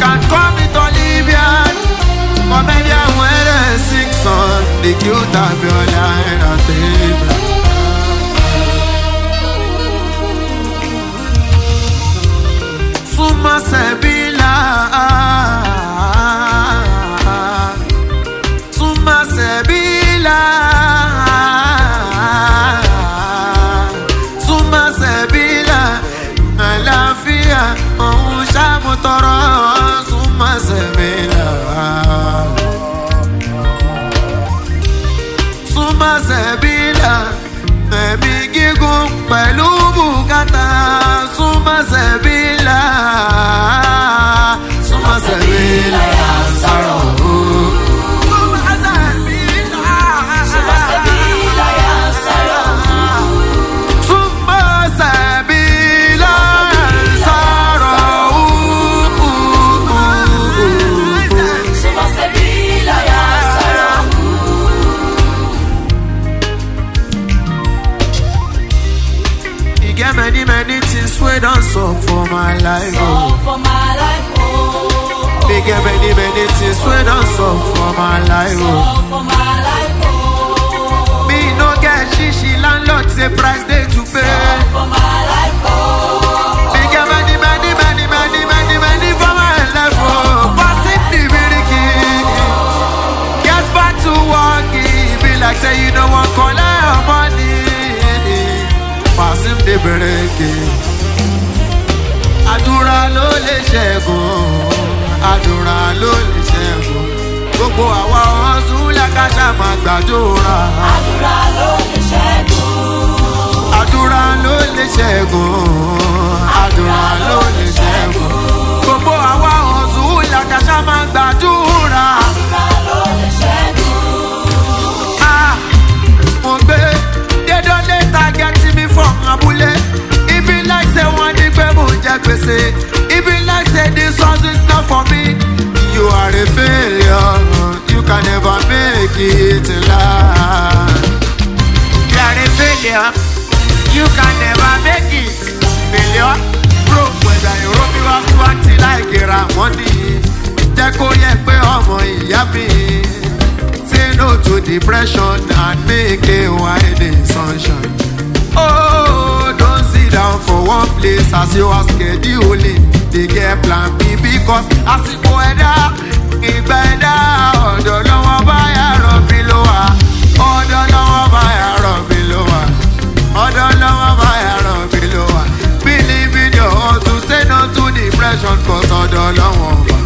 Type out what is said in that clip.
can call me Tolibian. Comedian when they sing song, the cute Abiola entertainment. Suma Sebila, Suma Sebila, Suma Sebila, Alafia, Ousha Motoro, Suma Sebila, Suma Sebila, Baby Gigu, Balubu Gata, Suma Sebila, Suma Sebila, Sorrow. Many things we done so for my life. They get many things we done so for my life. Me no get shishi landlord say price they to pay. They get many for my life. Passing the viriki. Get back to work. Be like say you don't want collect money. Passing the viriki. Àdúrà ló lè ṣẹ́gun, àdúrà ló lè ṣẹ́gun. Gbogbo àwa ọ̀sùn lẹ́kàṣà máa gbàdúrà. Àdúrà ló lè ṣẹ́gun. Àdúrà ló lè ṣẹ́gun, àdúrà ló lè ṣẹ́gun. Gbogbo àwa ọ̀sùn lẹ́kàṣà máa gbàdúrà. Àdúrà ló lè ṣẹ́gun. Mo gbé dédọ́ létà gẹ́tì mi fọ́ abúlé. Ibi like say wọ́n ní pé mo jẹ gbèsè. Ibi like say this house is not for me. You are a failure, you can never make it in life. You are a failure, you can never make it. Failure, broke whether you roll me up to act like a money. Jẹ́ kó yẹ pé ọmọ ìyá mi. Say no to depression and make a wide sunshine. Oh, don't sit down for one place as you are scheduling. They get plan B because as you go ẹ̀dá, ìgbà ẹ̀dá, ọ̀dọ̀ lọ́wọ́ bá yàrá bí ló wà. Ọ̀dọ̀ lọ́wọ́ bá yàrá bí ló wà. Ọ̀dọ̀ lọ́wọ́ bá yàrá bí ló wà. Believe in your heart to say no to depression cause ọ̀dọ̀ lọ́wọ́ bá.